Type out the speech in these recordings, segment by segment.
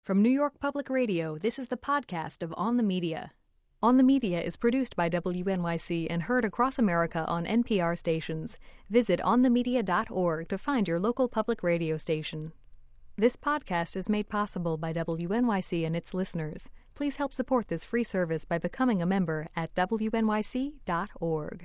From New York Public Radio, this is the podcast of On the Media. On the Media is produced by WNYC and heard across America on NPR stations. Visit onthemedia.org to find your local public radio station. This podcast is made possible by WNYC and its listeners. Please help support this free service by becoming a member at WNYC.org.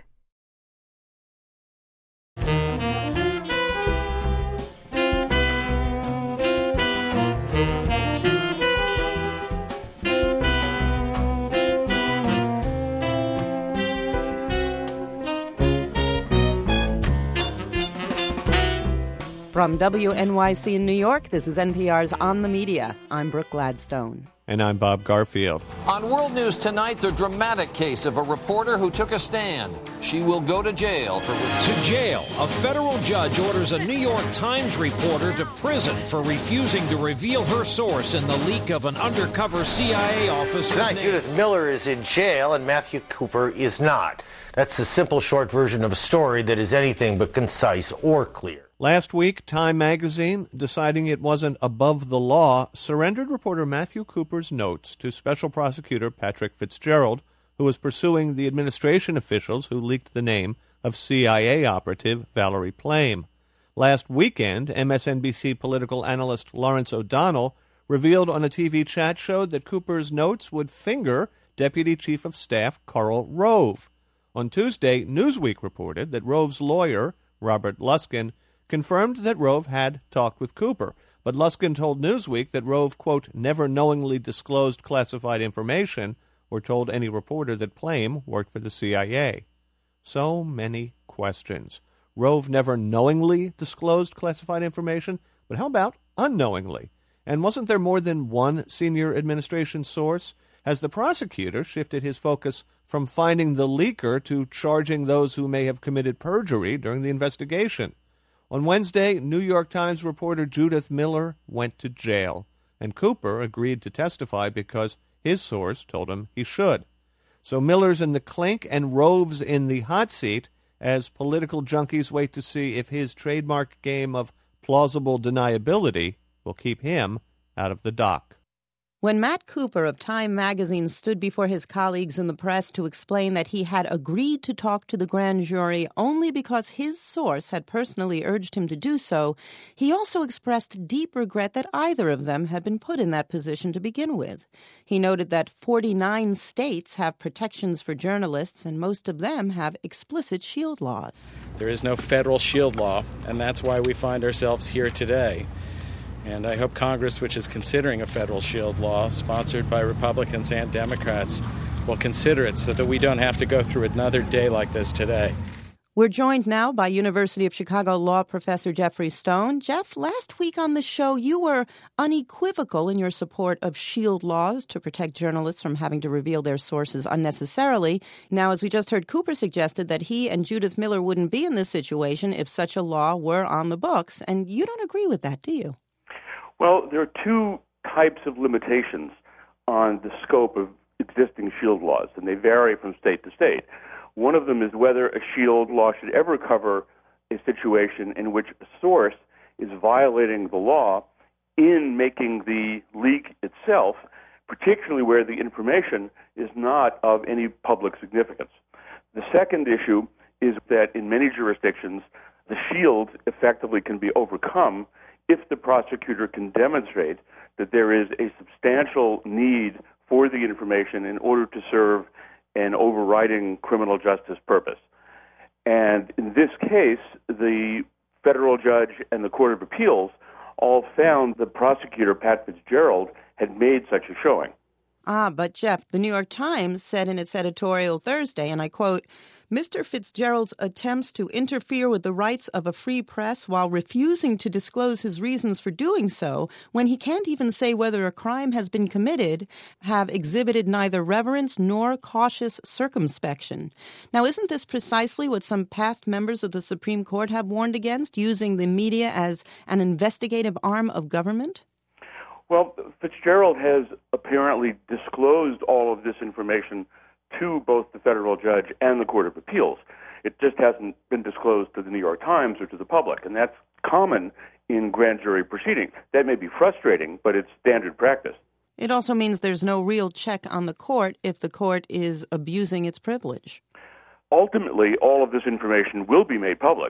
From WNYC in New York, this is NPR's On the Media. I'm Brooke Gladstone. And I'm Bob Garfield. On World News tonight, the dramatic case of a reporter who took a stand. She will go to jail for... To jail. A federal judge orders a New York Times reporter to prison for refusing to reveal her source in the leak of an undercover CIA officer's Tonight, Judith Miller is in jail and Matthew Cooper is not. That's the simple, short version of a story that is anything but concise or clear. Last week, Time magazine, deciding it wasn't above the law, surrendered reporter Matthew Cooper's notes to Special Prosecutor Patrick Fitzgerald, who was pursuing the administration officials who leaked the name of CIA operative Valerie Plame. Last weekend, MSNBC political analyst Lawrence O'Donnell revealed on a TV chat show that Cooper's notes would finger Deputy Chief of Staff Karl Rove. On Tuesday, Newsweek reported that Rove's lawyer, Robert Luskin, confirmed that Rove had talked with Cooper, but Luskin told Newsweek that Rove, quote, never knowingly disclosed classified information or told any reporter that Plame worked for the CIA. So many questions. Rove never knowingly disclosed classified information, but how about unknowingly? And wasn't there more than one senior administration source? Has the prosecutor shifted his focus from finding the leaker to charging those who may have committed perjury during the investigation? On Wednesday, New York Times reporter Judith Miller went to jail, and Cooper agreed to testify because his source told him he should. So Miller's in the clink and Rove's in the hot seat as political junkies wait to see if his trademark game of plausible deniability will keep him out of the dock. When Matt Cooper of Time magazine stood before his colleagues in the press to explain that he had agreed to talk to the grand jury only because his source had personally urged him to do so, he also expressed deep regret that either of them had been put in that position to begin with. He noted that 49 states have protections for journalists, and most of them have explicit shield laws. There is no federal shield law, and that's why we find ourselves here today. And I hope Congress, which is considering a federal shield law, sponsored by Republicans and Democrats, will consider it so that we don't have to go through another day like this today. We're joined now by University of Chicago law professor Jeffrey Stone. Jeff, last week on the show, you were unequivocal in your support of shield laws to protect journalists from having to reveal their sources unnecessarily. Now, as we just heard, Cooper suggested that he and Judith Miller wouldn't be in this situation if such a law were on the books. And you don't agree with that, do you? Well, there are two types of limitations on the scope of existing shield laws, and they vary from state to state. One of them is whether a shield law should ever cover a situation in which a source is violating the law in making the leak itself, particularly where the information is not of any public significance. The second issue is that in many jurisdictions, the shield effectively can be overcome if the prosecutor can demonstrate that there is a substantial need for the information in order to serve an overriding criminal justice purpose. And in this case, the federal judge and the Court of Appeals all found the prosecutor, Pat Fitzgerald, had made such a showing. But Jeff, the New York Times said in its editorial Thursday, and I quote, Mr. Fitzgerald's attempts to interfere with the rights of a free press while refusing to disclose his reasons for doing so, when he can't even say whether a crime has been committed, have exhibited neither reverence nor cautious circumspection. Now, isn't this precisely what some past members of the Supreme Court have warned against, using the media as an investigative arm of government? Well, Fitzgerald has apparently disclosed all of this information to both the federal judge and the Court of Appeals. It just hasn't been disclosed to the New York Times or to the public, and that's common in grand jury proceedings. That may be frustrating, but it's standard practice. It also means there's no real check on the court if the court is abusing its privilege. Ultimately, all of this information will be made public,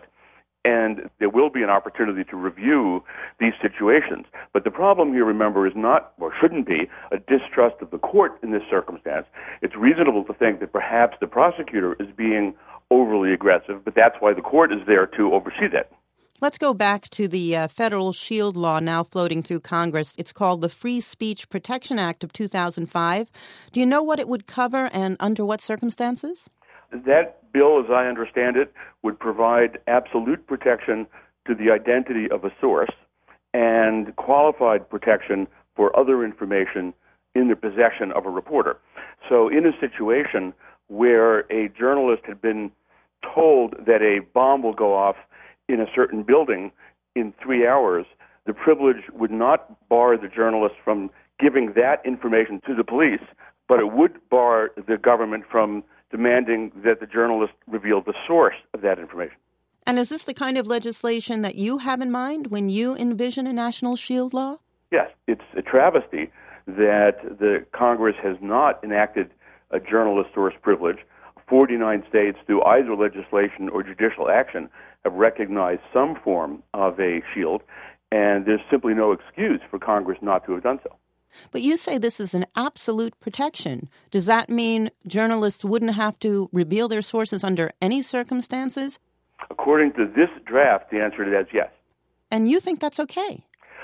and there will be an opportunity to review these situations. But the problem here, remember, is not, or shouldn't be, a distrust of the court in this circumstance. It's reasonable to think that perhaps the prosecutor is being overly aggressive, but that's why the court is there to oversee that. Let's go back to the federal shield law now floating through Congress. It's called the Free Speech Protection Act of 2005. Do you know what it would cover and under what circumstances? That bill, as I understand it, would provide absolute protection to the identity of a source and qualified protection for other information in the possession of a reporter. So in a situation where a journalist had been told that a bomb will go off in a certain building in 3 hours, the privilege would not bar the journalist from giving that information to the police, but it would bar the government from demanding that the journalist reveal the source of that information. And is this the kind of legislation that you have in mind when you envision a national shield law? Yes, it's a travesty that the Congress has not enacted a journalist source privilege. 49 states, through either legislation or judicial action, have recognized some form of a shield, and there's simply no excuse for Congress not to have done so. But you say this is an absolute protection. Does that mean journalists wouldn't have to reveal their sources under any circumstances? According to this draft, the answer to that is yes. And you think that's okay?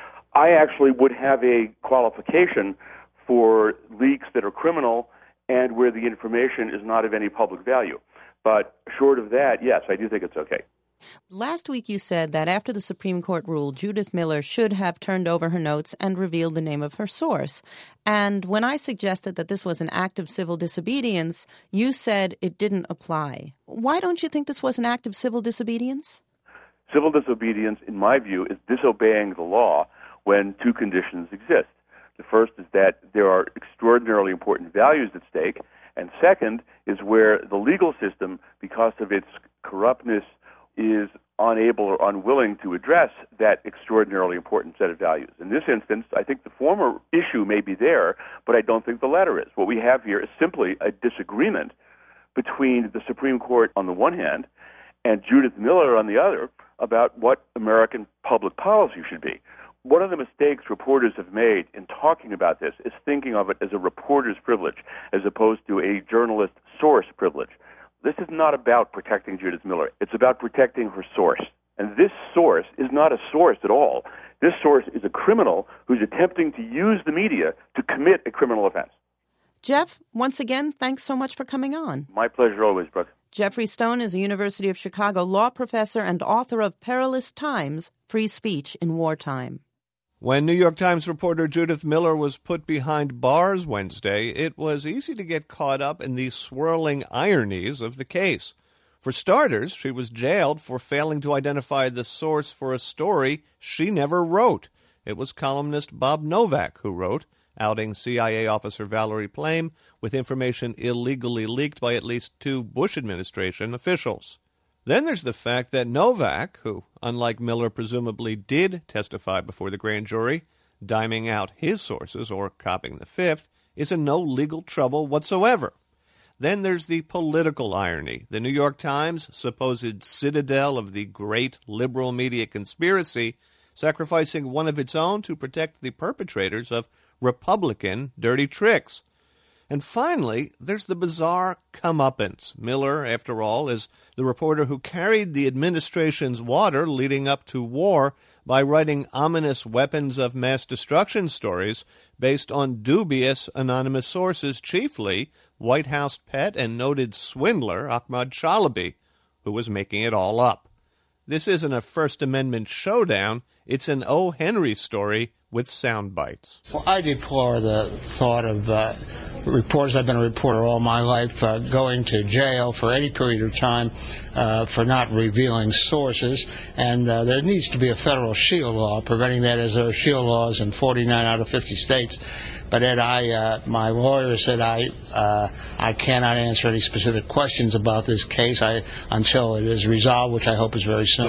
I actually would have a qualification for leaks that are criminal and where the information is not of any public value. But short of that, yes, I do think it's okay. Last week you said that after the Supreme Court ruled, Judith Miller should have turned over her notes and revealed the name of her source. And when I suggested that this was an act of civil disobedience, you said it didn't apply. Why don't you think this was an act of civil disobedience? Civil disobedience, in my view, is disobeying the law when two conditions exist. The first is that there are extraordinarily important values at stake, and second is where the legal system, because of its corruptness, is unable or unwilling to address that extraordinarily important set of values. In this instance, I think the former issue may be there, but I don't think the latter is. What we have here is simply a disagreement between the Supreme Court on the one hand and Judith Miller on the other about what American public policy should be. One of the mistakes reporters have made in talking about this is thinking of it as a reporter's privilege as opposed to a journalist source privilege. This is not about protecting Judith Miller. It's about protecting her source. And this source is not a source at all. This source is a criminal who's attempting to use the media to commit a criminal offense. Jeff, once again, thanks so much for coming on. My pleasure always, Brooke. Jeffrey Stone is a University of Chicago law professor and author of Perilous Times, Free Speech in Wartime. When New York Times reporter Judith Miller was put behind bars Wednesday, it was easy to get caught up in the swirling ironies of the case. For starters, she was jailed for failing to identify the source for a story she never wrote. It was columnist Bob Novak who wrote, outing CIA officer Valerie Plame with information illegally leaked by at least 2 Bush administration officials. Then there's the fact that Novak, who, unlike Miller, presumably did testify before the grand jury, diming out his sources or copying the fifth, is in no legal trouble whatsoever. Then there's the political irony. The New York Times, supposed citadel of the great liberal media conspiracy, sacrificing one of its own to protect the perpetrators of Republican dirty tricks. And finally, there's the bizarre comeuppance. Miller, after all, is the reporter who carried the administration's water leading up to war by writing ominous weapons of mass destruction stories based on dubious anonymous sources, chiefly White House pet and noted swindler Ahmad Chalabi, who was making it all up. This isn't a First Amendment showdown, it's an O. Henry story with sound bites. Well, I deplore the thought of reporters. I've been a reporter all my life, going to jail for any period of time for not revealing sources, and there needs to be a federal shield law preventing that, as there are shield laws in 49 out of 50 states. But Ed, my lawyer said I cannot answer any specific questions about this case until it is resolved, which I hope is very soon.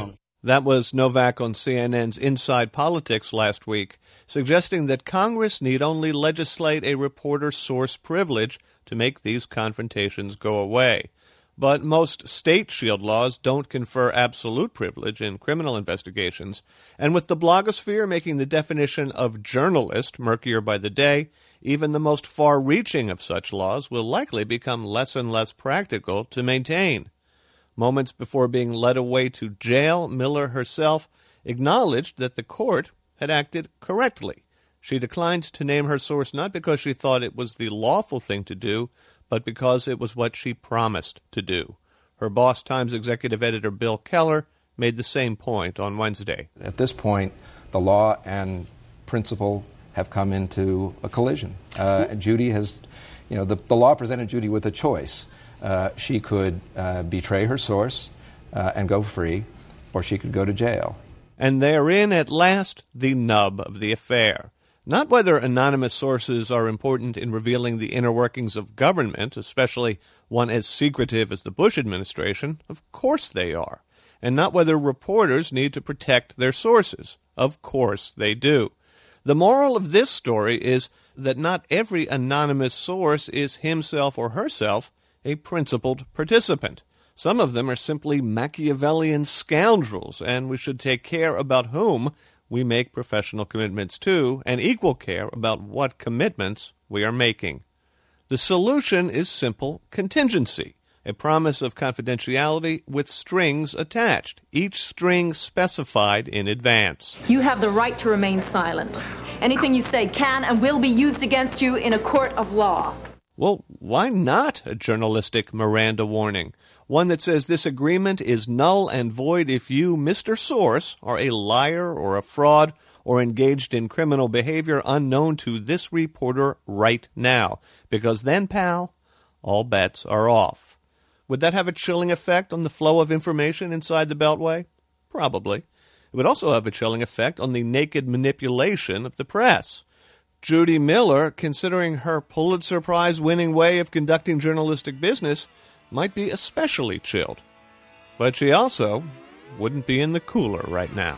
That was Novak on CNN's Inside Politics last week, suggesting that Congress need only legislate a reporter source privilege to make these confrontations go away. But most state shield laws don't confer absolute privilege in criminal investigations, and with the blogosphere making the definition of journalist murkier by the day, even the most far-reaching of such laws will likely become less and less practical to maintain. Moments before being led away to jail, Miller herself acknowledged that the court had acted correctly. She declined to name her source not because she thought it was the lawful thing to do, but because it was what she promised to do. Her boss, Times executive editor Bill Keller, made the same point on Wednesday. At this point, the law and principle have come into a collision. Judy has, the law presented Judy with a choice. She could betray her source and go free, or she could go to jail. And therein, at last, the nub of the affair. Not whether anonymous sources are important in revealing the inner workings of government, especially one as secretive as the Bush administration. Of course they are. And not whether reporters need to protect their sources. Of course they do. The moral of this story is that not every anonymous source is himself or herself a principled participant. Some of them are simply Machiavellian scoundrels, and we should take care about whom we make professional commitments to, and equal care about what commitments we are making. The solution is simple contingency, a promise of confidentiality with strings attached, each string specified in advance. You have the right to remain silent. Anything you say can and will be used against you in a court of law. Well, why not a journalistic Miranda warning? One that says this agreement is null and void if you, Mr. Source, are a liar or a fraud or engaged in criminal behavior unknown to this reporter right now. Because then, pal, all bets are off. Would that have a chilling effect on the flow of information inside the Beltway? Probably. It would also have a chilling effect on the naked manipulation of the press. Judy Miller, considering her Pulitzer Prize-winning way of conducting journalistic business, might be especially chilled. But she also wouldn't be in the cooler right now.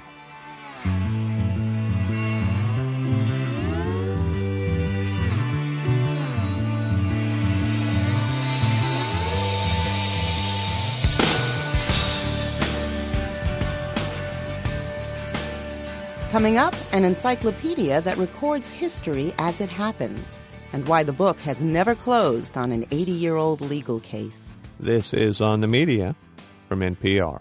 Coming up, an encyclopedia that records history as it happens, and why the book has never closed on an 80-year-old legal case. This is On the Media from NPR.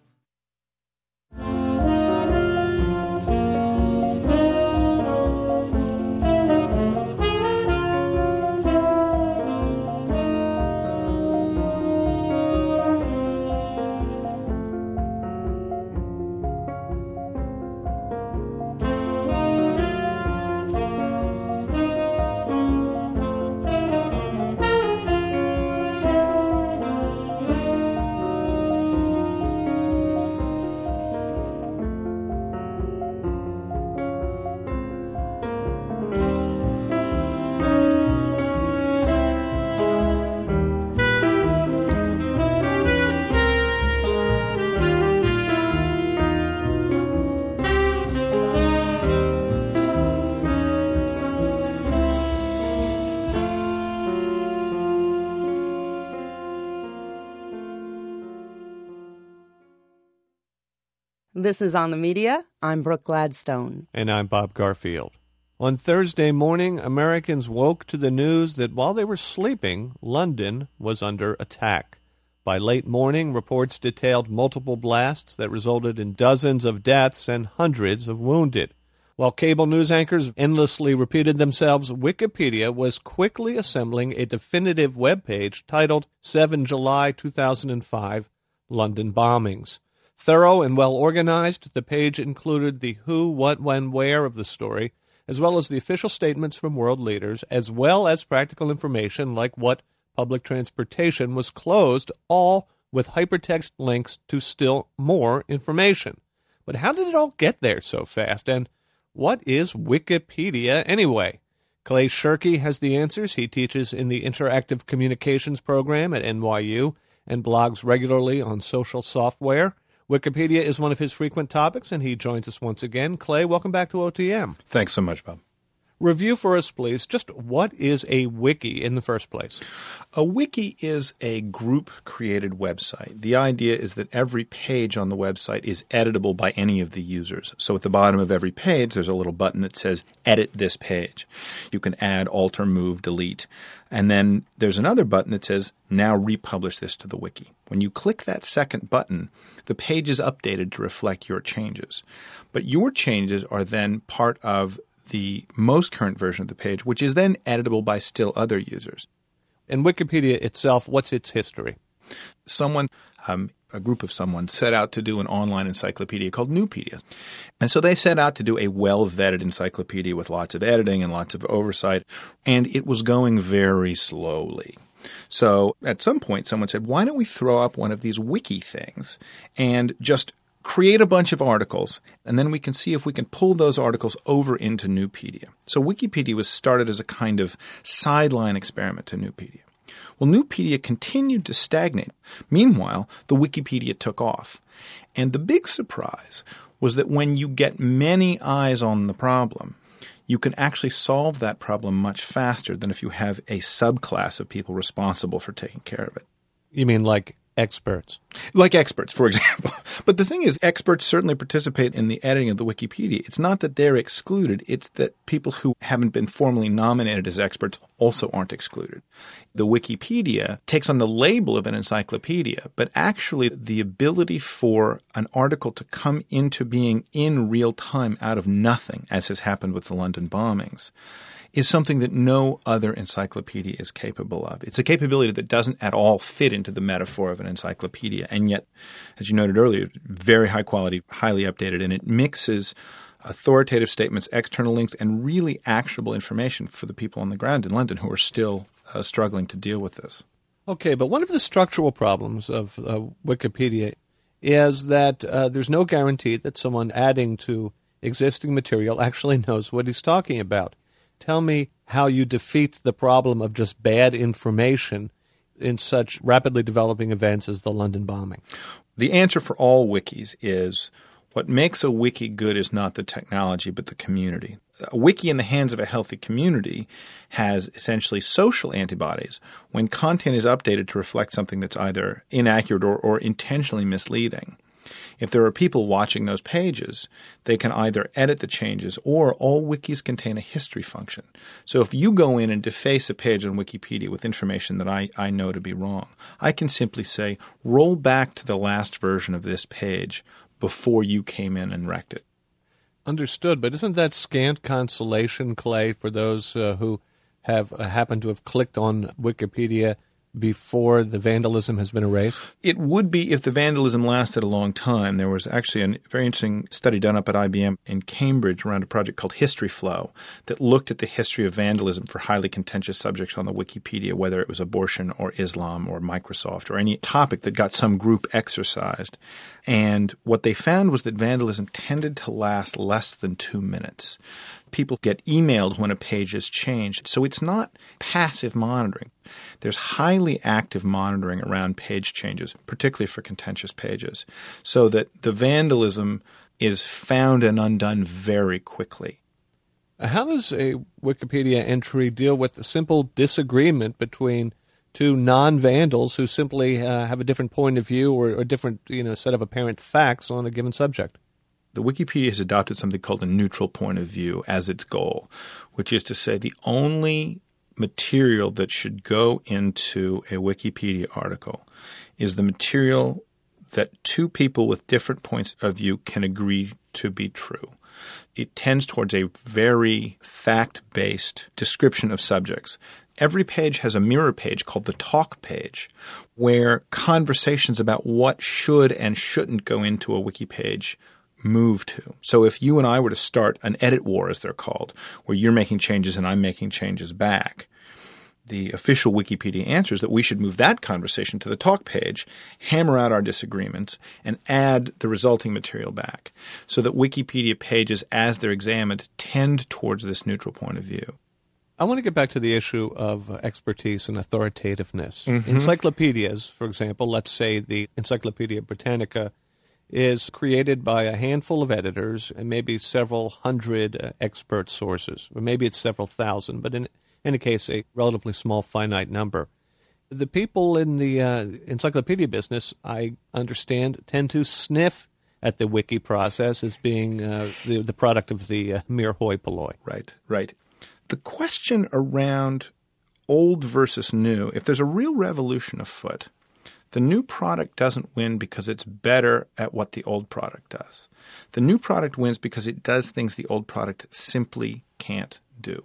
This is On the Media. I'm Brooke Gladstone. And I'm Bob Garfield. On Thursday morning, Americans woke to the news that while they were sleeping, London was under attack. By late morning, reports detailed multiple blasts that resulted in dozens of deaths and hundreds of wounded. While cable news anchors endlessly repeated themselves, Wikipedia was quickly assembling a definitive webpage titled 7 July 2005 London Bombings. Thorough and well-organized, the page included the who, what, when, where of the story, as well as the official statements from world leaders, as well as practical information like what public transportation was closed, all with hypertext links to still more information. But how did it all get there so fast? And what is Wikipedia anyway? Clay Shirky has the answers. He teaches in the Interactive Communications program at NYU and blogs regularly on social software. Wikipedia is one of his frequent topics, and he joins us once again. Clay, welcome back to OTM. Thanks so much, Bob. Review for us, please. Just what is a wiki in the first place? A wiki is a group-created website. The idea is that every page on the website is editable by any of the users. So at the bottom of every page, there's a little button that says, edit this page. You can add, alter, move, delete. And then there's another button that says, now republish this to the wiki. When you click that second button, the page is updated to reflect your changes. But your changes are then part of the most current version of the page, which is then editable by still other users. And Wikipedia itself, what's its history? A group of someone set out to do an online encyclopedia called Nupedia. And so they set out to do a well-vetted encyclopedia with lots of editing and lots of oversight, and it was going very slowly. So at some point, someone said, why don't we throw up one of these wiki things and just create a bunch of articles, and then we can see if we can pull those articles over into Nupedia. So Wikipedia was started as a kind of sideline experiment to Nupedia. Well, Nupedia continued to stagnate. Meanwhile, the Wikipedia took off. And the big surprise was that when you get many eyes on the problem, you can actually solve that problem much faster than if you have a subclass of people responsible for taking care of it. You mean like experts? Like experts, for example. But the thing is, experts certainly participate in the editing of the Wikipedia. It's not that they're excluded. It's that people who haven't been formally nominated as experts also aren't excluded. The Wikipedia takes on the label of an encyclopedia, but actually the ability for an article to come into being in real time out of nothing, as has happened with the London bombings, is something that no other encyclopedia is capable of. It's a capability that doesn't at all fit into the metaphor of an encyclopedia, and yet, as you noted earlier, very high quality, highly updated, and it mixes authoritative statements, external links, and really actionable information for the people on the ground in London who are still struggling to deal with this. Okay, but one of the structural problems of Wikipedia is that there's no guarantee that someone adding to existing material actually knows what he's talking about. Tell me how you defeat the problem of just bad information in such rapidly developing events as the London bombing. The answer for all wikis is what makes a wiki good is not the technology but the community. A wiki in the hands of a healthy community has essentially social antibodies when content is updated to reflect something that's either inaccurate or intentionally misleading. If there are people watching those pages, they can either edit the changes or all wikis contain a history function. So if you go in and deface a page on Wikipedia with information that I know to be wrong, I can simply say, roll back to the last version of this page before you came in and wrecked it. Understood, but isn't that scant consolation, Clay, for those who have happened to have clicked on Wikipedia before the vandalism has been erased? It would be if the vandalism lasted a long time. There was actually a very interesting study done up at IBM in Cambridge around a project called History Flow that looked at the history of vandalism for highly contentious subjects on the Wikipedia, whether it was abortion or Islam or Microsoft or any topic that got some group exercised. And what they found was that vandalism tended to last less than 2 minutes. People get emailed when a page is changed. So it's not passive monitoring. There's highly active monitoring around page changes, particularly for contentious pages, so that the vandalism is found and undone very quickly. How does a Wikipedia entry deal with the simple disagreement between two non-vandals who simply have a different point of view or a different set of apparent facts on a given subject? The Wikipedia has adopted something called a neutral point of view as its goal, which is to say the only material that should go into a Wikipedia article is the material that two people with different points of view can agree to be true. It tends towards a very fact-based description of subjects. Every page has a mirror page called the talk page, where conversations about what should and shouldn't go into a wiki page move to. So if you and I were to start an edit war, as they're called, where you're making changes and I'm making changes back, the official Wikipedia answer is that we should move that conversation to the talk page, hammer out our disagreements, and add the resulting material back, so that Wikipedia pages, as they're examined, tend towards this neutral point of view. I want to get back to the issue of expertise and authoritativeness. Mm-hmm. Encyclopedias, for example, let's say the Encyclopedia Britannica, is created by a handful of editors and maybe several hundred expert sources, or maybe it's several thousand, but in any case, a relatively small, finite number. The people in the encyclopedia business, I understand, tend to sniff at the wiki process as being the product of the mere hoi polloi. Right. The question around old versus new, if there's a real revolution afoot, the new product doesn't win because it's better at what the old product does. The new product wins because it does things the old product simply can't do.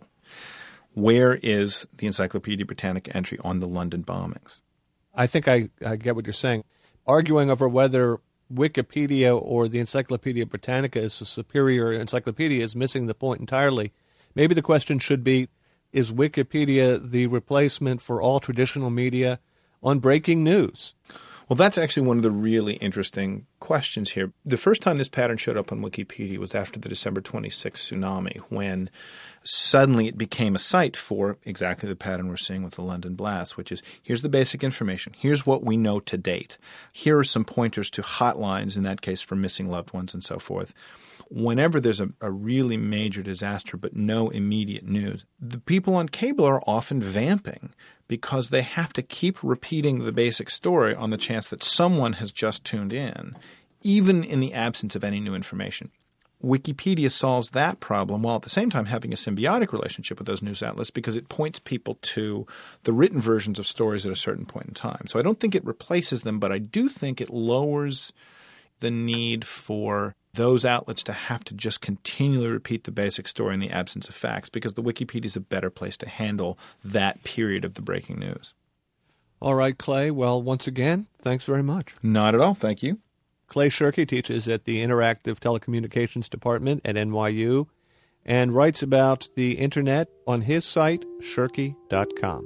Where is the Encyclopedia Britannica entry on the London bombings? I think I get what you're saying. Arguing over whether Wikipedia or the Encyclopedia Britannica is a superior encyclopedia is missing the point entirely. Maybe the question should be, is Wikipedia the replacement for all traditional media on breaking news? Well, that's actually one of the really interesting questions here. The first time this pattern showed up on Wikipedia was after the December 26 tsunami, when suddenly it became a site for exactly the pattern we're seeing with the London blast, which is here's the basic information. Here's what we know to date. Here are some pointers to hotlines, in that case for missing loved ones and so forth. Whenever there's a really major disaster but no immediate news, the people on cable are often vamping because they have to keep repeating the basic story on the chance that someone has just tuned in, even in the absence of any new information. Wikipedia solves that problem while at the same time having a symbiotic relationship with those news outlets because it points people to the written versions of stories at a certain point in time. So I don't think it replaces them, but I do think it lowers the need for those outlets to have to just continually repeat the basic story in the absence of facts, because the Wikipedia is a better place to handle that period of the breaking news. All right, Clay. Well, once again, thanks very much. Not at all. Thank you. Clay Shirky teaches at the Interactive Telecommunications Department at NYU and writes about the Internet on his site, shirky.com.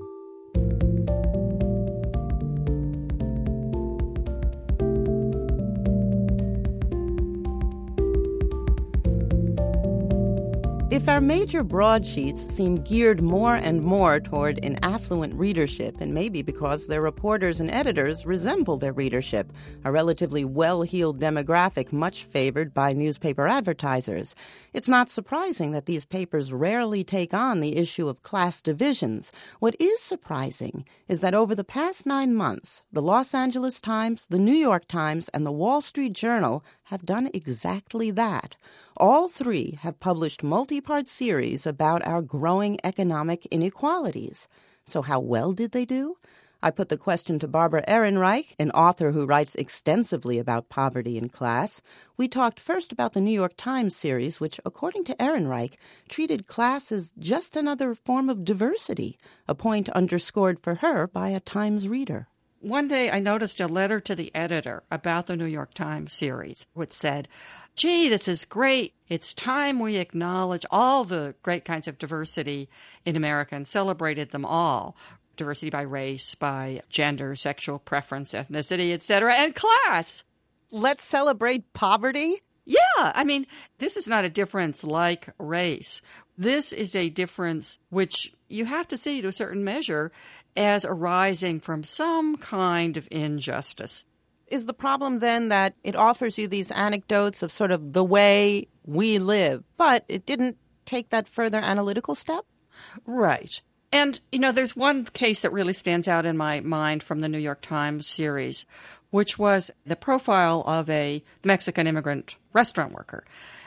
If our major broadsheets seem geared more and more toward an affluent readership, and maybe because their reporters and editors resemble their readership, a relatively well-heeled demographic much favored by newspaper advertisers, it's not surprising that these papers rarely take on the issue of class divisions. What is surprising is that over the past 9 months, the Los Angeles Times, the New York Times, and the Wall Street Journal have done exactly that. All three have published multi-part series about our growing economic inequalities. So how well did they do? I put the question to Barbara Ehrenreich, an author who writes extensively about poverty and class. We talked first about the New York Times series, which, according to Ehrenreich, treated class as just another form of diversity, a point underscored for her by a Times reader. One day I noticed a letter to the editor about the New York Times series, which said, gee, this is great. It's time we acknowledge all the great kinds of diversity in America and celebrated them all. Diversity by race, by gender, sexual preference, ethnicity, etc., and class. Let's celebrate poverty? Yeah, I mean, this is not a difference like race. This is a difference which you have to see to a certain measure as arising from some kind of injustice. Is the problem then that it offers you these anecdotes of sort of the way we live, but it didn't take that further analytical step? Right. And, you know, there's one case that really stands out in my mind from the New York Times series, which was the profile of a Mexican immigrant restaurant worker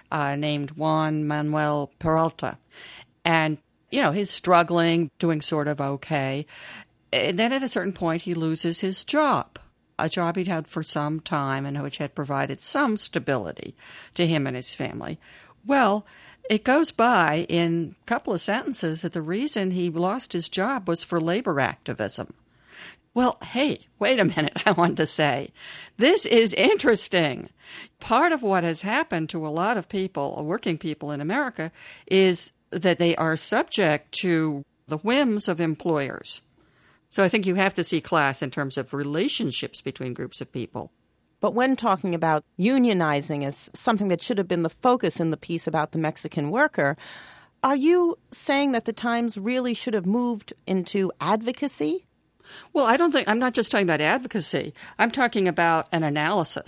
named Juan Manuel Peralta. And, you know, he's struggling, doing sort of okay. And then at a certain point, he loses his job, a job he'd had for some time and which had provided some stability to him and his family. Well, it goes by in a couple of sentences that the reason he lost his job was for labor activism. Well, hey, wait a minute, I want to say. This is interesting. Part of what has happened to a lot of people, working people in America, is that they are subject to the whims of employers. So I think you have to see class in terms of relationships between groups of people. But when talking about unionizing as something that should have been the focus in the piece about the Mexican worker, are you saying that the Times really should have moved into advocacy? Well, I'm not just talking about advocacy. I'm talking about an analysis.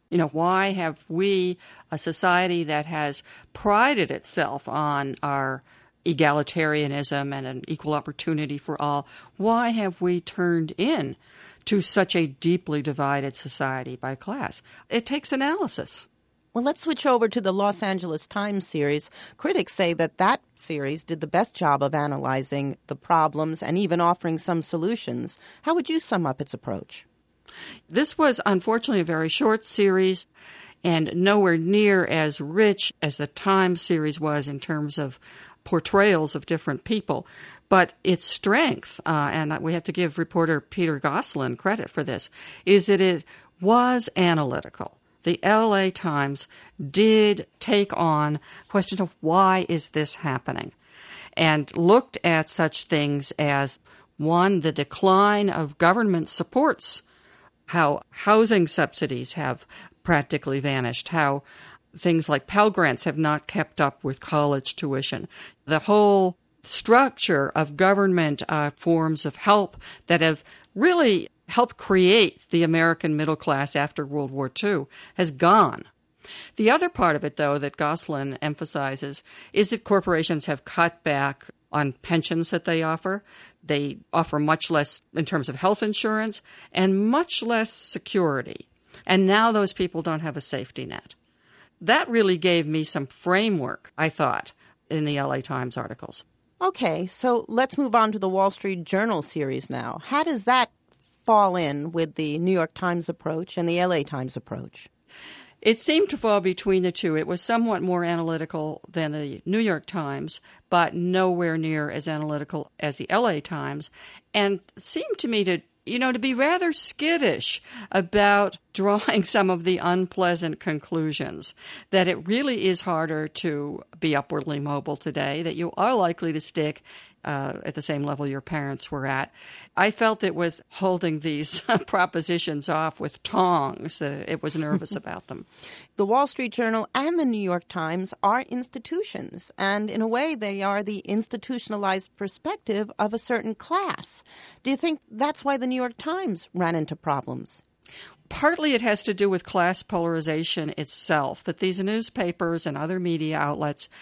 Why have we, a society that has prided itself on our egalitarianism and an equal opportunity for all, why have we turned in to such a deeply divided society by class? It takes analysis. Well, let's switch over to the Los Angeles Times series. Critics say that series did the best job of analyzing the problems and even offering some solutions. How would you sum up its approach? This was, unfortunately, a very short series and nowhere near as rich as the Times series was in terms of portrayals of different people. But its strength, and we have to give reporter Peter Gosselin credit for this, is that it was analytical. The LA Times did take on questions of why is this happening, and looked at such things as, one, the decline of government supports, how housing subsidies have practically vanished, how things like Pell Grants have not kept up with college tuition, the whole structure of government forms of help that have really helped create the American middle class after World War II has gone. The other part of it, though, that Gosselin emphasizes is that corporations have cut back on pensions that they offer. They offer much less in terms of health insurance and much less security. And now those people don't have a safety net. That really gave me some framework, I thought, in the LA Times articles. Okay, so let's move on to the Wall Street Journal series now. How does that fall in with the New York Times approach and the LA Times approach? It seemed to fall between the two. It was somewhat more analytical than the New York Times, but nowhere near as analytical as the LA Times, and seemed to me to be rather skittish about drawing some of the unpleasant conclusions, that it really is harder to be upwardly mobile today, that you are likely to stick at the same level your parents were at. I felt it was holding these propositions off with tongs, that it was nervous about them. The Wall Street Journal and the New York Times are institutions, and in a way they are the institutionalized perspective of a certain class. Do you think that's why the New York Times ran into problems? Partly it has to do with class polarization itself, that these newspapers and other media outlets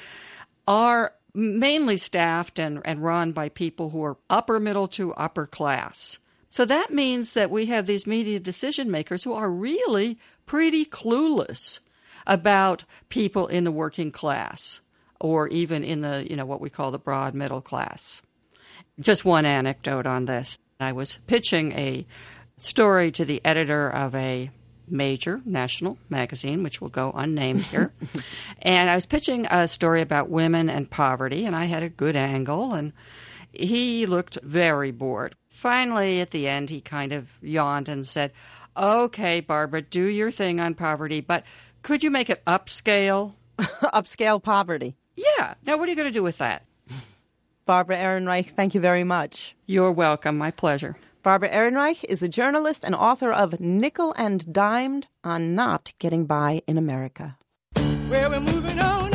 are mainly staffed and run by people who are upper middle to upper class. So that means that we have these media decision makers who are really pretty clueless about people in the working class or even in the, what we call the broad middle class. Just one anecdote on this. I was pitching a story to the editor of a major national magazine, which will go unnamed here. And I was pitching a story about women and poverty, and I had a good angle, and he looked very bored. Finally, at the end, he kind of yawned and said, "Okay, Barbara, do your thing on poverty, but could you make it upscale?" Upscale poverty. Yeah. Now, what are you going to do with that? Barbara Ehrenreich, thank you very much. You're welcome. My pleasure. Barbara Ehrenreich is a journalist and author of Nickel and Dimed on Not Getting By in America. Well, we're moving on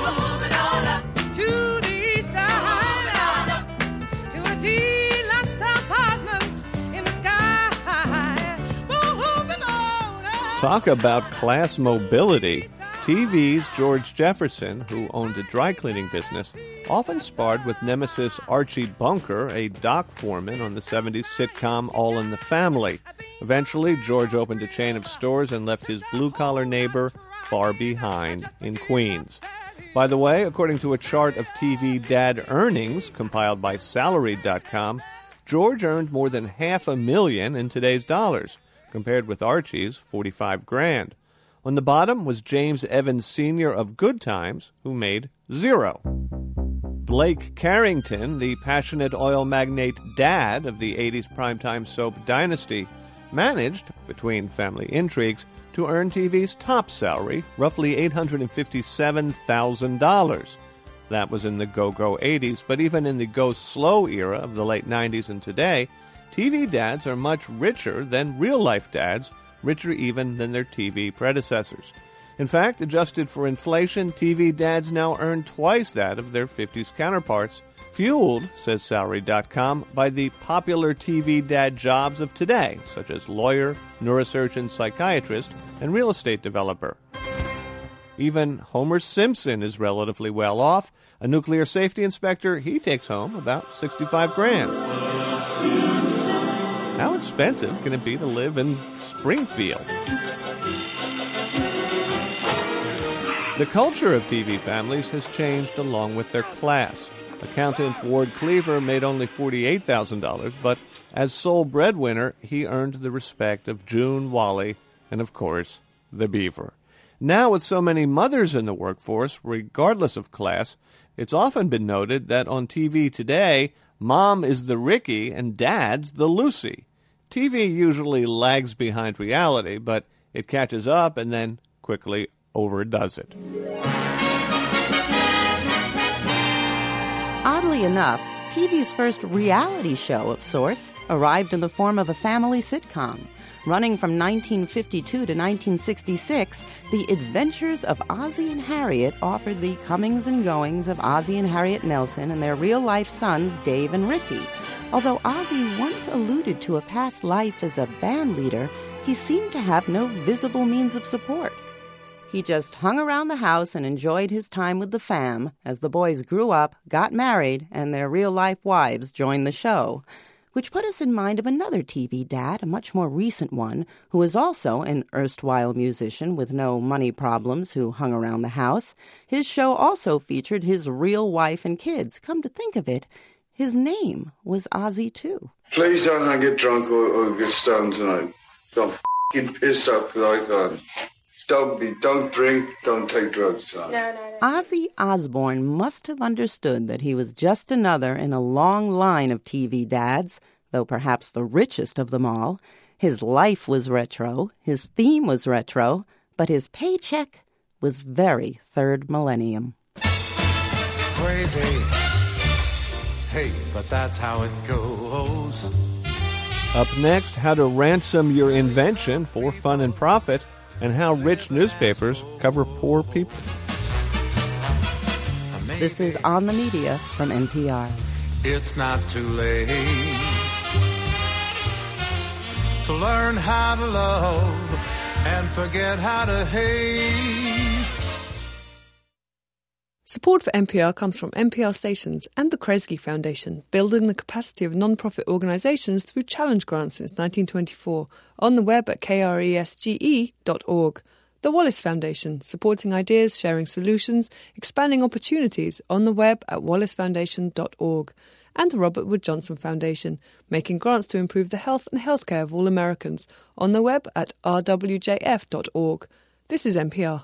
up to the east side, to a deluxe apartment in the sky. We're moving on up. Talk about class mobility. TV's George Jefferson, who owned a dry cleaning business, often sparred with nemesis Archie Bunker, a dock foreman on the 70s sitcom All in the Family. Eventually, George opened a chain of stores and left his blue-collar neighbor far behind in Queens. By the way, according to a chart of TV dad earnings compiled by Salaried.com, George earned more than $500,000 in today's dollars, compared with Archie's $45,000. On the bottom was James Evans Sr. of Good Times, who made $0. Blake Carrington, the passionate oil magnate dad of the 80s primetime soap Dynasty, managed, between family intrigues, to earn TV's top salary, roughly $857,000. That was in the go-go 80s, but even in the go-slow era of the late 90s and today, TV dads are much richer than real-life dads, richer even than their TV predecessors. In fact, adjusted for inflation, TV dads now earn twice that of their 50s counterparts, fueled, says Salary.com, by the popular TV dad jobs of today, such as lawyer, neurosurgeon, psychiatrist, and real estate developer. Even Homer Simpson is relatively well off. A nuclear safety inspector, he takes home about $65,000. How expensive can it be to live in Springfield? The culture of TV families has changed along with their class. Accountant Ward Cleaver made only $48,000, but as sole breadwinner, he earned the respect of June, Wally, and of course, the Beaver. Now, with so many mothers in the workforce, regardless of class, it's often been noted that on TV today, Mom is the Ricky and Dad's the Lucy. TV usually lags behind reality, but it catches up and then quickly overdoes it. Oddly enough, TV's first reality show of sorts arrived in the form of a family sitcom. Running from 1952 to 1966, The Adventures of Ozzie and Harriet offered the comings and goings of Ozzie and Harriet Nelson and their real-life sons, Dave and Ricky. Although Ozzie once alluded to a past life as a band leader, he seemed to have no visible means of support. He just hung around the house and enjoyed his time with the fam as the boys grew up, got married, and their real-life wives joined the show. Which put us in mind of another TV dad, a much more recent one, who was also an erstwhile musician with no money problems who hung around the house. His show also featured his real wife and kids. Come to think of it, his name was Ozzie, too. Please don't get drunk or get stoned tonight. I'm f***ing pissed off because I can't. Don't drink, don't take drugs tonight. No. Ozzy Osbourne must have understood that he was just another in a long line of TV dads, though perhaps the richest of them all. His life was retro, his theme was retro, but his paycheck was very third millennium. Crazy, hey, but that's how it goes. Up next, how to ransom your invention for fun and profit, and how rich newspapers cover poor people. This is On the Media from NPR. It's not too late to learn how to love and forget how to hate. Support for NPR comes from NPR stations and the Kresge Foundation, building the capacity of non-profit organizations through challenge grants since 1924, on the web at kresge.org. The Wallace Foundation, supporting ideas, sharing solutions, expanding opportunities, on the web at wallacefoundation.org. And the Robert Wood Johnson Foundation, making grants to improve the health and healthcare of all Americans, on the web at rwjf.org. This is NPR.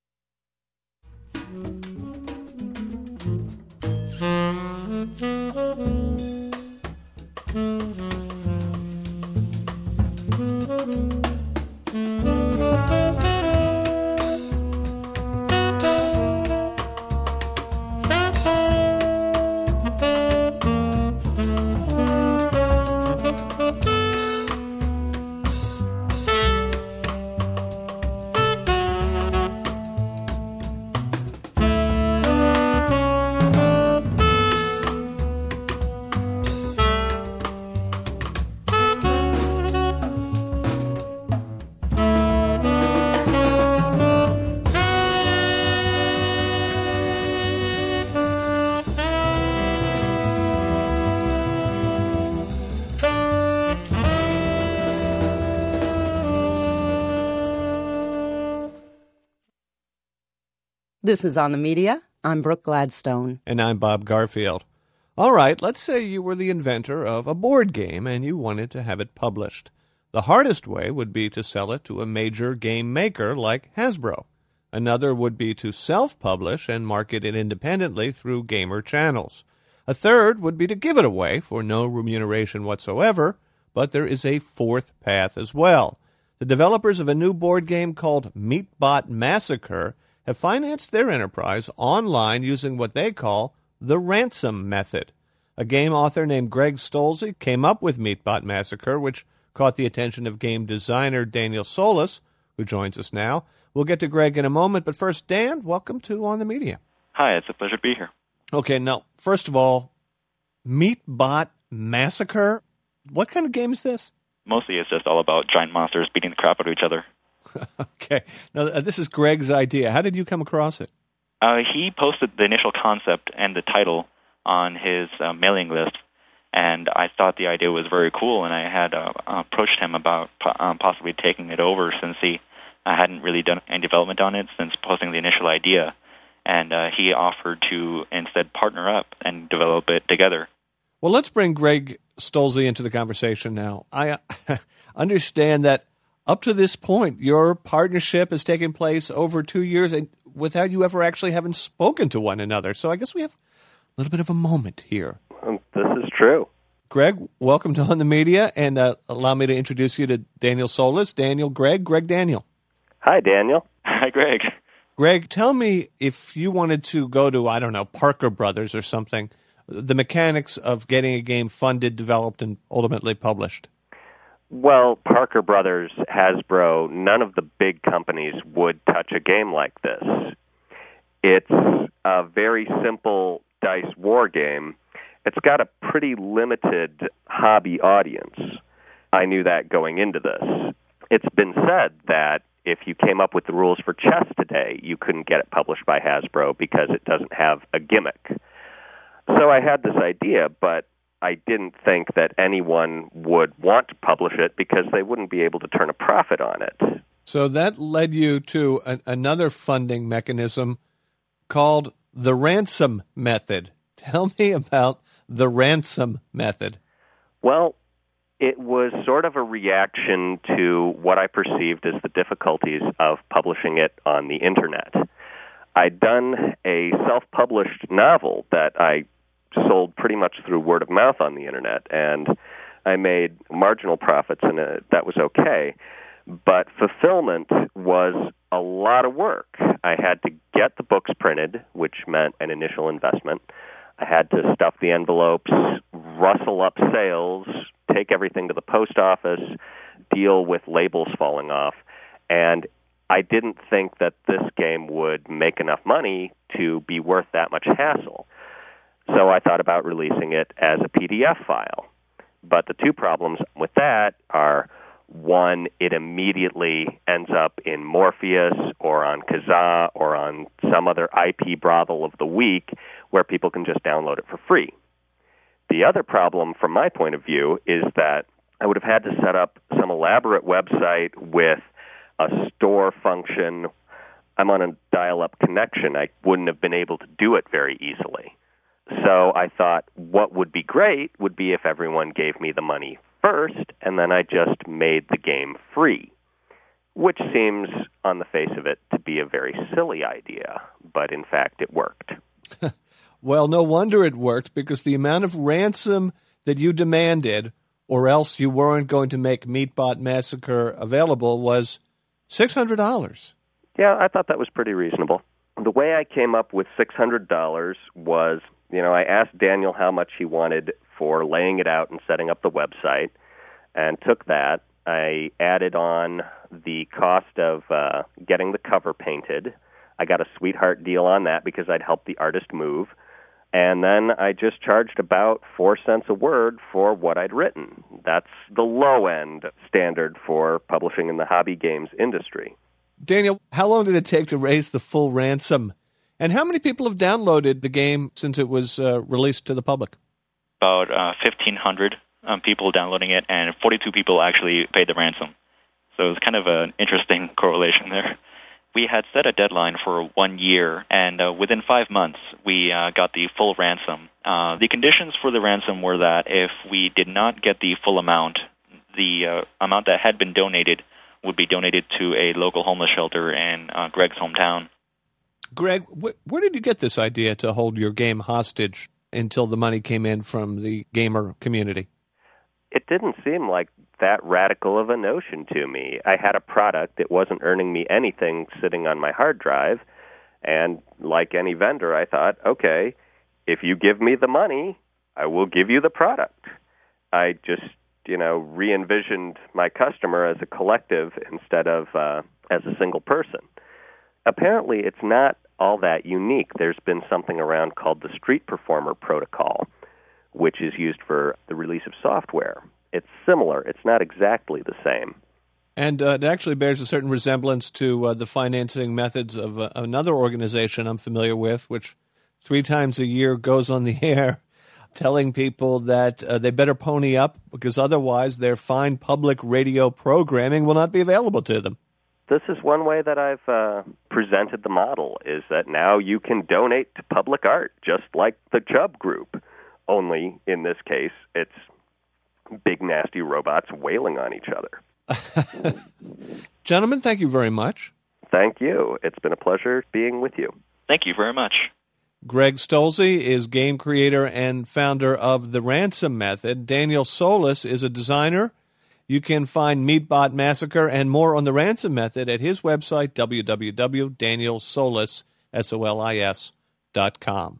This is On the Media. I'm Brooke Gladstone. And I'm Bob Garfield. All right, let's say you were the inventor of a board game and you wanted to have it published. The hardest way would be to sell it to a major game maker like Hasbro. Another would be to self-publish and market it independently through gamer channels. A third would be to give it away for no remuneration whatsoever, but there is a fourth path as well. The developers of a new board game called Meatbot Massacre have financed their enterprise online using what they call the ransom method. A game author named Greg Stolze came up with Meatbot Massacre, which caught the attention of game designer Daniel Solis, who joins us now. We'll get to Greg in a moment, but first, Dan, welcome to On the Media. Hi, it's a pleasure to be here. Okay, now, first of all, Meatbot Massacre? What kind of game is this? Mostly it's just all about giant monsters beating the crap out of each other. Okay. Now, this is Greg's idea. How did you come across it? He posted the initial concept and the title on his mailing list, and I thought the idea was very cool, and I had approached him about possibly taking it over since I hadn't really done any development on it since posting the initial idea, and he offered to instead partner up and develop it together. Well, let's bring Greg Stolze into the conversation now. I understand that up to this point, your partnership has taken place over 2 years and without you ever actually having spoken to one another. So I guess we have a little bit of a moment here. This is true. Greg, welcome to On the Media, and allow me to introduce you to Daniel Solis. Daniel, Greg, Daniel. Hi, Daniel. Hi, Greg. Greg, tell me if you wanted to go to, I don't know, Parker Brothers or something, the mechanics of getting a game funded, developed, and ultimately published. Well, Parker Brothers, Hasbro, none of the big companies would touch a game like this. It's a very simple dice war game. It's got a pretty limited hobby audience. I knew that going into this. It's been said that if you came up with the rules for chess today, you couldn't get it published by Hasbro because it doesn't have a gimmick. So I had this idea, but I didn't think that anyone would want to publish it because they wouldn't be able to turn a profit on it. So that led you to another funding mechanism called the ransom method. Tell me about the ransom method. Well, it was sort of a reaction to what I perceived as the difficulties of publishing it on the Internet. I'd done a self-published novel that I sold pretty much through word of mouth on the Internet, and I made marginal profits, and that was okay. But fulfillment was a lot of work. I had to get the books printed, which meant an initial investment. I had to stuff the envelopes, rustle up sales, take everything to the post office, deal with labels falling off, and I didn't think that this game would make enough money to be worth that much hassle. So I thought about releasing it as a PDF file. But the two problems with that are, one, it immediately ends up in Morpheus or on Kazaa or on some other IP brothel of the week where people can just download it for free. The other problem from my point of view is that I would have had to set up some elaborate website with a store function. I'm on a dial-up connection. I wouldn't have been able to do it very easily. So I thought what would be great would be if everyone gave me the money first, and then I just made the game free, which seems, on the face of it, to be a very silly idea, but in fact it worked. Well, no wonder it worked, because the amount of ransom that you demanded, or else you weren't going to make Meatbot Massacre available, was $600. Yeah, I thought that was pretty reasonable. The way I came up with $600 was, I asked Daniel how much he wanted for laying it out and setting up the website, and took that. I added on the cost of getting the cover painted. I got a sweetheart deal on that because I'd helped the artist move. And then I just charged about 4 cents a word for what I'd written. That's the low-end standard for publishing in the hobby games industry. Daniel, how long did it take to raise the full ransom? And how many people have downloaded the game since it was released to the public? About 1,500 people downloading it, and 42 people actually paid the ransom. So it was kind of an interesting correlation there. We had set a deadline for 1 year, and within 5 months, we got the full ransom. The conditions for the ransom were that if we did not get the full amount, the amount that had been donated would be donated to a local homeless shelter in Greg's hometown. Greg, where did you get this idea to hold your game hostage until the money came in from the gamer community? It didn't seem like that radical of a notion to me. I had a product that wasn't earning me anything sitting on my hard drive, and like any vendor, I thought, okay, if you give me the money, I will give you the product. I just re-envisioned my customer as a collective instead of as a single person. Apparently, it's not all that unique. There's been something around called the Street Performer Protocol, which is used for the release of software. It's similar. It's not exactly the same. And it actually bears a certain resemblance to the financing methods of another organization I'm familiar with, which 3 times a year goes on the air telling people that they better pony up because otherwise their fine public radio programming will not be available to them. This is one way that I've presented the model, is that now you can donate to public art, just like the Chubb Group. Only, in this case, it's big, nasty robots wailing on each other. Gentlemen, thank you very much. Thank you. It's been a pleasure being with you. Thank you very much. Greg Stolze is game creator and founder of The Ransom Method. Daniel Solis is a designer. You can find Meatbot Massacre and more on The Ransom Method at his website, www.danielsolis.com.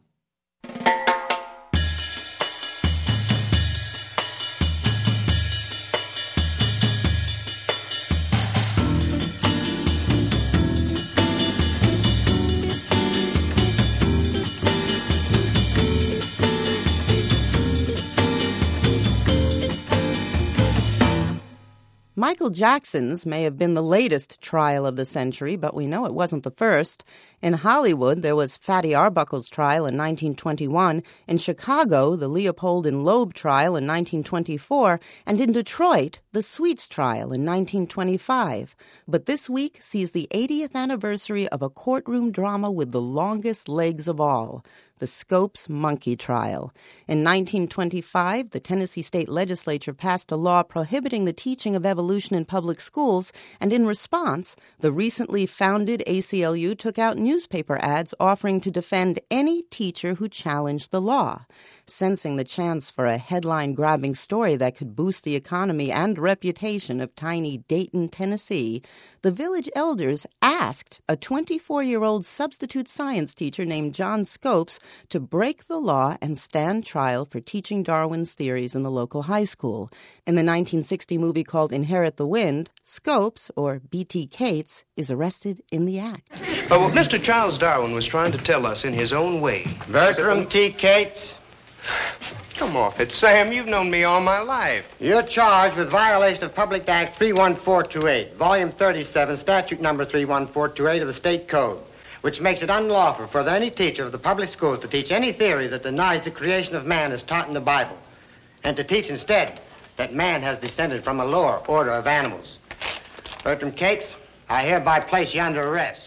Michael Jackson's may have been the latest trial of the century, but we know it wasn't the first. In Hollywood, there was Fatty Arbuckle's trial in 1921. In Chicago, the Leopold and Loeb trial in 1924. And in Detroit, the Sweets trial in 1925. But this week sees the 80th anniversary of a courtroom drama with the longest legs of all, the Scopes Monkey Trial. In 1925, the Tennessee State Legislature passed a law prohibiting the teaching of evolution in public schools, and in response, the recently founded ACLU took out newspaper ads offering to defend any teacher who challenged the law. Sensing the chance for a headline-grabbing story that could boost the economy and reputation of tiny Dayton, Tennessee, the village elders asked a 24-year-old substitute science teacher named John Scopes to break the law and stand trial for teaching Darwin's theories in the local high school. In the 1960 movie called Inherit the Wind, Scopes, or B.T. Cates, is arrested in the act. What Mr. Charles Darwin was trying to tell us in his own way. Bertram T. Cates. Come off it, Sam. You've known me all my life. You're charged with violation of Public Act 31428, Volume 37, Statute Number 31428 of the State Code, which makes it unlawful for any teacher of the public schools to teach any theory that denies the creation of man as taught in the Bible, and to teach instead that man has descended from a lower order of animals. Bertram Cates, I hereby place you under arrest.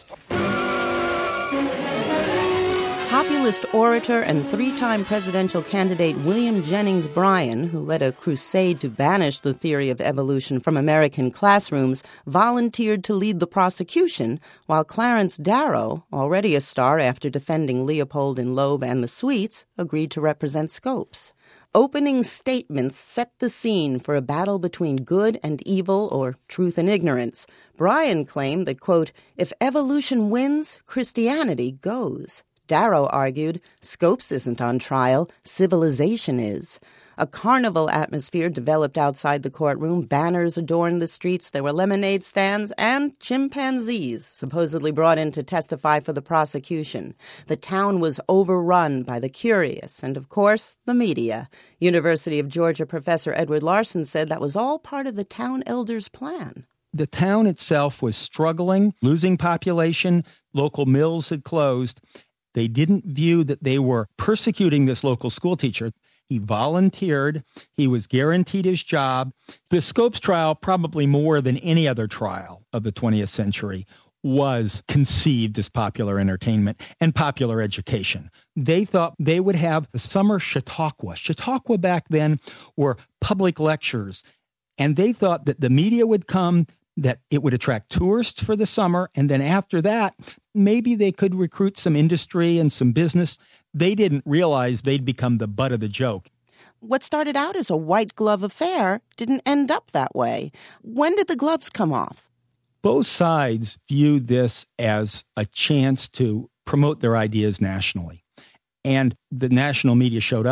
Populist orator and 3-time presidential candidate William Jennings Bryan, who led a crusade to banish the theory of evolution from American classrooms, volunteered to lead the prosecution, while Clarence Darrow, already a star after defending Leopold and Loeb and the Sweets, agreed to represent Scopes. Opening statements set the scene for a battle between good and evil, or truth and ignorance. Bryan claimed that, quote, if evolution wins, Christianity goes. Darrow argued, Scopes isn't on trial, civilization is. A carnival atmosphere developed outside the courtroom, banners adorned the streets, there were lemonade stands, and chimpanzees supposedly brought in to testify for the prosecution. The town was overrun by the curious and, of course, the media. University of Georgia professor Edward Larson said that was all part of the town elders' plan. The town itself was struggling, losing population, local mills had closed. They didn't view that they were persecuting this local school teacher. He volunteered. He was guaranteed his job. The Scopes trial, probably more than any other trial of the 20th century, was conceived as popular entertainment and popular education. They thought they would have a summer Chautauqua. Chautauqua back then were public lectures. And they thought that the media would come, that it would attract tourists for the summer, and then after that, maybe they could recruit some industry and some business. They didn't realize they'd become the butt of the joke. What started out as a white glove affair didn't end up that way. When did the gloves come off? Both sides viewed this as a chance to promote their ideas nationally. And the national media showed up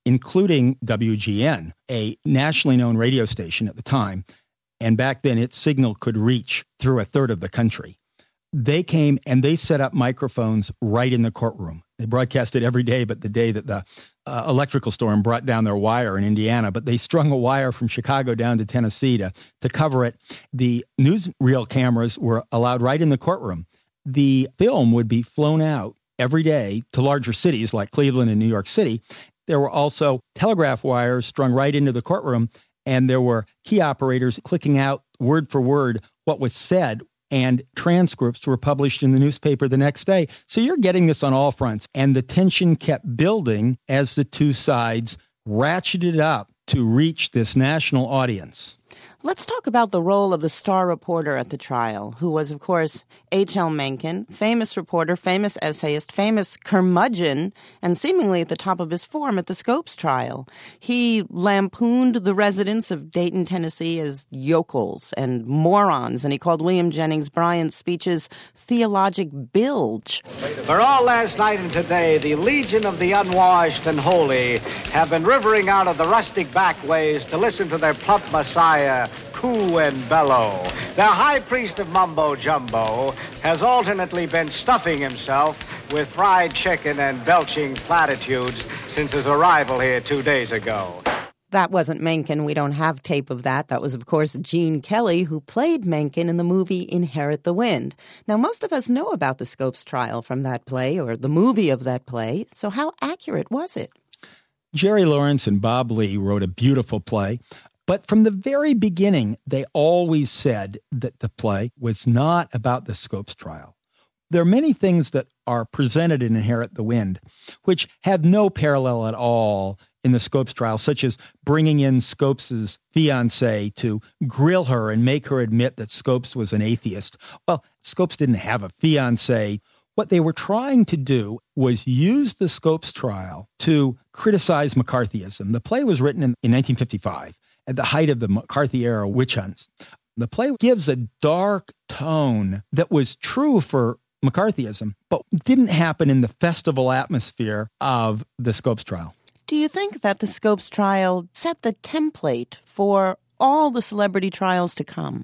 including WGN, a nationally known radio station at the time. And back then, its signal could reach through a third of the country. They came and they set up microphones right in the courtroom. They broadcasted every day, but the day that the electrical storm brought down their wire in Indiana, but they strung a wire from Chicago down to Tennessee to cover it. The newsreel cameras were allowed right in the courtroom. The film would be flown out every day to larger cities like Cleveland and New York City. There were also telegraph wires strung right into the courtroom, and there were key operators clicking out word for word what was said, and transcripts were published in the newspaper the next day. So you're getting this on all fronts, and the tension kept building as the two sides ratcheted up to reach this national audience. Let's talk about the role of the star reporter at the trial, who was, of course, H.L. Mencken, famous reporter, famous essayist, famous curmudgeon, and seemingly at the top of his form at the Scopes trial. He lampooned the residents of Dayton, Tennessee as yokels and morons, and he called William Jennings Bryan's speeches theologic bilge. For all last night and today, the legion of the unwashed and holy have been rivering out of the rustic backways to listen to their plump messiah, coo and bellow. The high priest of mumbo jumbo has alternately been stuffing himself with fried chicken and belching platitudes since his arrival here 2 days ago. That wasn't Mencken. We don't have tape of that. That was, of course, Gene Kelly, who played Mencken in the movie Inherit the Wind. Now, most of us know about the Scopes trial from that play, or the movie of that play. So how accurate was it? Jerry Lawrence and Bob Lee wrote a beautiful play. But from the very beginning, they always said that the play was not about the Scopes trial. There are many things that are presented in Inherit the Wind, which have no parallel at all in the Scopes trial, such as bringing in Scopes' fiancée to grill her and make her admit that Scopes was an atheist. Well, Scopes didn't have a fiancée. What they were trying to do was use the Scopes trial to criticize McCarthyism. The play was written in 1955. At the height of the McCarthy-era witch hunts. The play gives a dark tone that was true for McCarthyism, but didn't happen in the festival atmosphere of the Scopes trial. Do you think that the Scopes trial set the template for all the celebrity trials to come?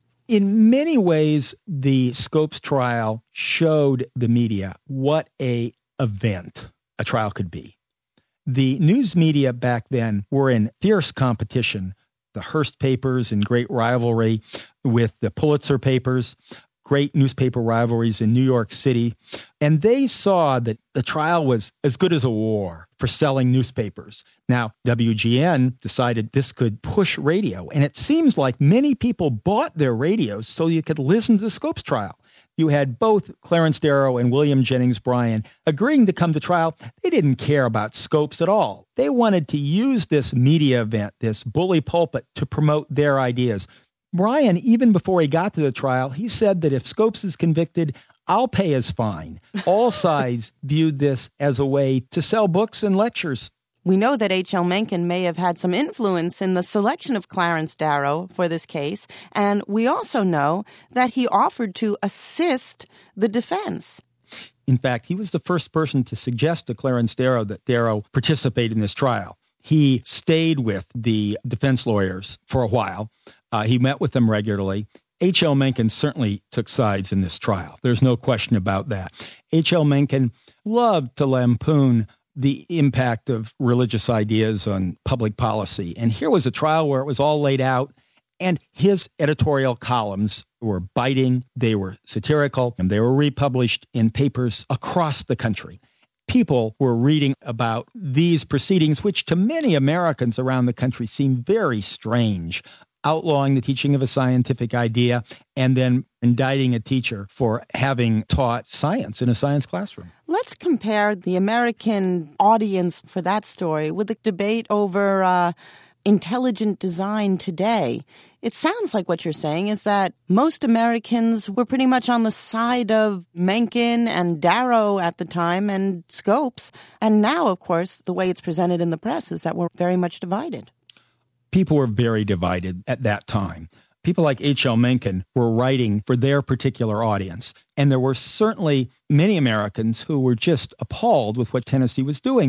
In many ways, the Scopes trial showed the media what an event a trial could be. The news media back then were in fierce competition. The Hearst papers in great rivalry with the Pulitzer papers, great newspaper rivalries in New York City. And they saw that the trial was as good as a war for selling newspapers. Now, WGN decided this could push radio. And it seems like many people bought their radios so you could listen to the Scopes trial. You had both Clarence Darrow and William Jennings Bryan agreeing to come to trial. They didn't care about Scopes at all. They wanted to use this media event, this bully pulpit, to promote their ideas. Bryan, even before he got to the trial, he said that if Scopes is convicted, I'll pay his fine. All sides viewed this as a way to sell books and lectures. We know that H.L. Mencken may have had some influence in the selection of Clarence Darrow for this case, and we also know that he offered to assist the defense. In fact, he was the first person to suggest to Clarence Darrow that Darrow participate in this trial. He stayed with the defense lawyers for a while. He met with them regularly. H.L. Mencken certainly took sides in this trial. There's no question about that. H.L. Mencken loved to lampoon the impact of religious ideas on public policy. And here was a trial where it was all laid out, and his editorial columns were biting, they were satirical, and they were republished in papers across the country. People were reading about these proceedings, which to many Americans around the country seemed very strange, outlawing the teaching of a scientific idea and then indicting a teacher for having taught science in a science classroom. Let's compare the American audience for that story with the debate over intelligent design today. It sounds like what you're saying is that most Americans were pretty much on the side of Mencken and Darrow at the time and Scopes. And now, of course, the way it's presented in the press is that we're very much divided. People were very divided at that time. People like H.L. Mencken were writing for their particular audience. And there were certainly many Americans who were just appalled with what Tennessee was doing.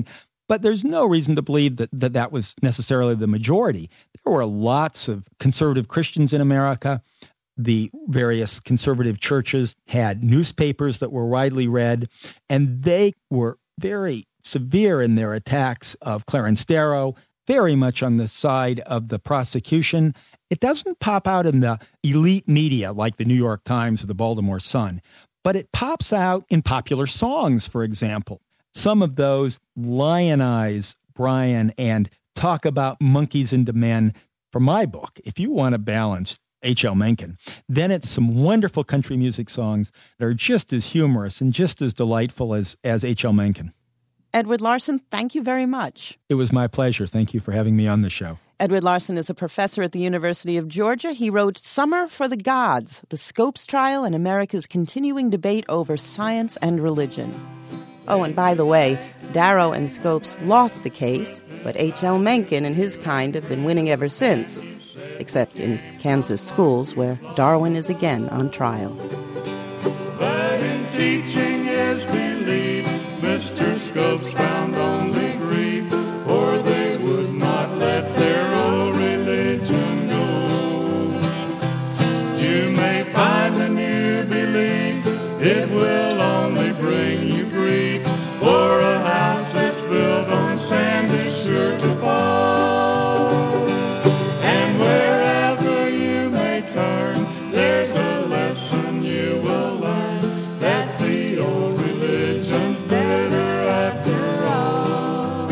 But there's no reason to believe that was necessarily the majority. There were lots of conservative Christians in America. The various conservative churches had newspapers that were widely read, and they were very severe in their attacks of Clarence Darrow, very much on the side of the prosecution. It doesn't pop out in the elite media like the New York Times or the Baltimore Sun, but it pops out in popular songs, for example. Some of those lionize Bryan and talk about monkeys into men. For my book, if you want to balance H.L. Mencken, then it's some wonderful country music songs that are just as humorous and just as delightful as H.L. Mencken. Edward Larson, thank you very much. It was my pleasure. Thank you for having me on the show. Edward Larson is a professor at the University of Georgia. He wrote Summer for the Gods, the Scopes Trial and America's Continuing Debate Over Science and Religion. Oh, and by the way, Darrow and Scopes lost the case, but H.L. Mencken and his kind have been winning ever since, except in Kansas schools where Darwin is again on trial. But in teaching is belief, Mr. Scopes found only grief, for they would not let their old religion go. You may find a new belief, it will only bring you grief, for a house that's built on sand is sure to fall. And wherever you may turn, there's a lesson you will learn, that the old religion's better after all.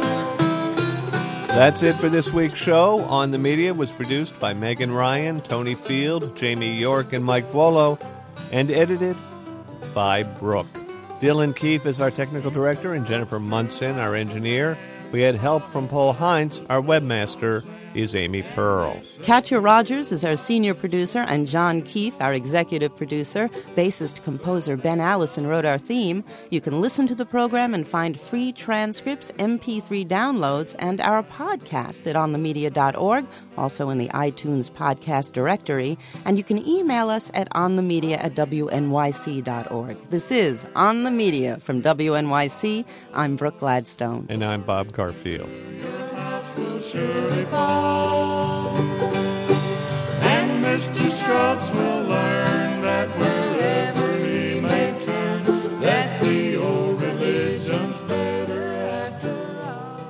That's it for this week's show. On the Media was produced by Megan Ryan, Tony Field, Jamie York, and Mike Volo, and edited by Brooke. Dylan Keefe is our technical director, and Jennifer Munson, our engineer. We had help from Paul Heinz. Our webmaster is Amy Pearl. Katya Rogers is our senior producer, and John Keith, our executive producer. Bassist composer Ben Allison wrote our theme. You can listen to the program and find free transcripts, MP3 downloads, and our podcast at onthemedia.org, also in the iTunes podcast directory. And you can email us at onthemedia@wnyc.org. This is On the Media from WNYC. I'm Brooke Gladstone. And I'm Bob Garfield. Will surely fall, and Mr. Scopes will learn that wherever he may turn, that the old religion's better after all.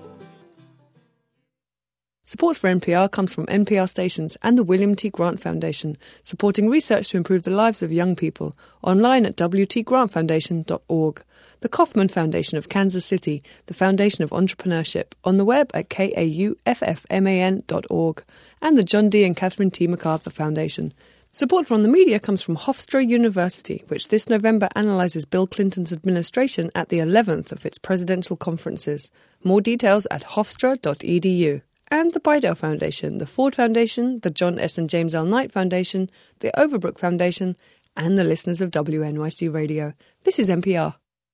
Support for NPR comes from NPR stations and the William T. Grant Foundation, supporting research to improve the lives of young people, online at wtgrantfoundation.org. The Kauffman Foundation of Kansas City, the Foundation of Entrepreneurship, on the web at kauffman.org, and the John D. and Catherine T. MacArthur Foundation. Support from the media comes from Hofstra University, which this November analyzes Bill Clinton's administration at the 11th of its presidential conferences. More details at hofstra.edu. And the Bidell Foundation, the Ford Foundation, the John S. and James L. Knight Foundation, the Overbrook Foundation, and the listeners of WNYC Radio. This is NPR.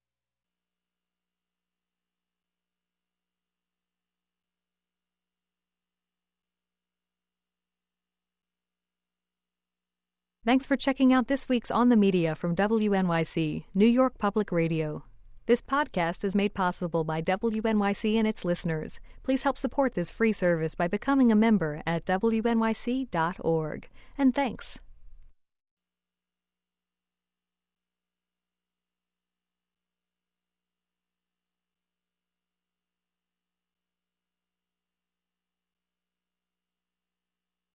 Thanks for checking out this week's On the Media from WNYC, New York Public Radio. This podcast is made possible by WNYC and its listeners. Please help support this free service by becoming a member at WNYC.org. And thanks.